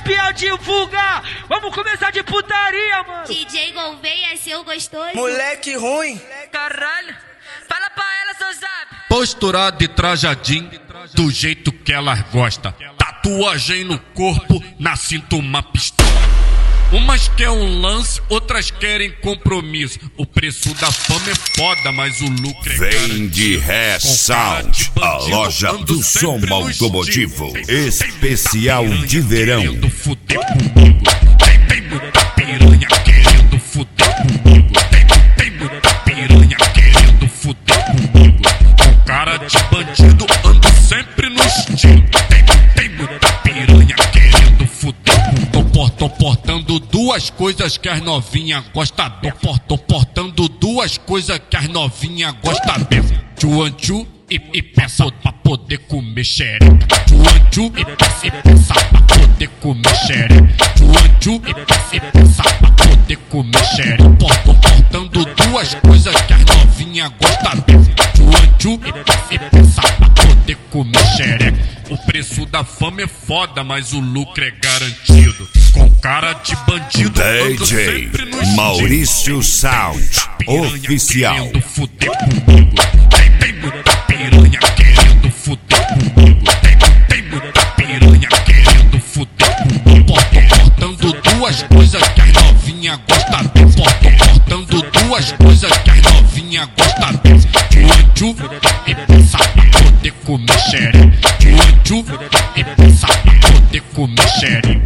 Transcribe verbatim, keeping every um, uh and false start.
campeão divulga. Vamos começar de putaria, mano. D J Gouveia, seu gostoso. Moleque ruim. Caralho, fala pra ela, seu zap. Posturado e trajadinho, do jeito que elas gostam. Tatuagem no corpo, na cinta uma pistola. Umas querem um lance, outras querem compromisso. O preço da fama é foda, mas o lucro é Vem de Ré Sound, a loja do som automotivo. Especial de verão. Querendo fuder comigo. Tem, tem muita piranha querendo fuder comigo. Tem, tem muita piranha querendo fuder comigo. Com cara de bandido, ando sempre no estilo. Tem, tem muita piranha querendo fuder comigo. Tô, tô portando duas coisas que as novinhas gostam bem. Tô, tô portando duas coisas que as novinhas gostam bem. Tchuanchu e, e peça pra poder comer xereca. Tchuanchu e peça e peça pra poder comer xereca. Tchuanchu e peça e peça pra poder comer xereca. Tô portando duas coisas que as novinhas gostam bem. Tchuanchu e peça e peça pra poder comer xereca. O preço da fama é foda, mas o lucro é garantido. Com cara de bandido, D J Maurício Sound Oficial. Querendo fuder comigo. Tem, tem muita piranha querendo fuder comigo. Tem, tem muita piranha querendo fuder comigo. Tô cortando duas coisas que as novinhas gostam bem. Tô cortando duas coisas que as novinhas gostam bem. Tchuanchu e pensa pra poder comer xereca. Tchuanchu e pensa pra poder comer xereca.